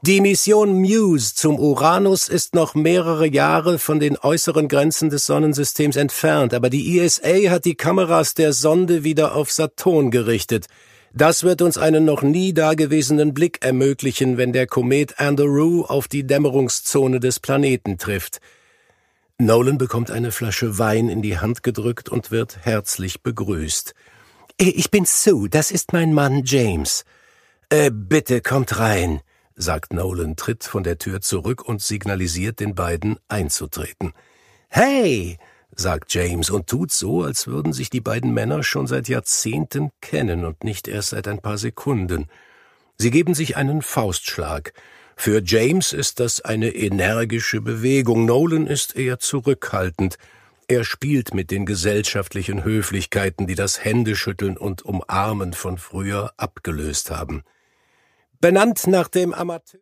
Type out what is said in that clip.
Die Mission Muse zum Uranus ist noch mehrere Jahre von den äußeren Grenzen des Sonnensystems entfernt, aber die ESA hat die Kameras der Sonde wieder auf Saturn gerichtet. Das wird uns einen noch nie dagewesenen Blick ermöglichen, wenn der Komet Andrew auf die Dämmerungszone des Planeten trifft. Nolan bekommt eine Flasche Wein in die Hand gedrückt und wird herzlich begrüßt. »Ich bin Sue, das ist mein Mann James.« »Bitte kommt rein«, sagt Nolan, tritt von der Tür zurück und signalisiert den beiden einzutreten. »Hey«, sagt James und tut so, als würden sich die beiden Männer schon seit Jahrzehnten kennen und nicht erst seit ein paar Sekunden. Sie geben sich einen Faustschlag. Für James ist das eine energische Bewegung, Nolan ist eher zurückhaltend. Er spielt mit den gesellschaftlichen Höflichkeiten, die das Händeschütteln und Umarmen von früher abgelöst haben. Benannt nach dem Amateur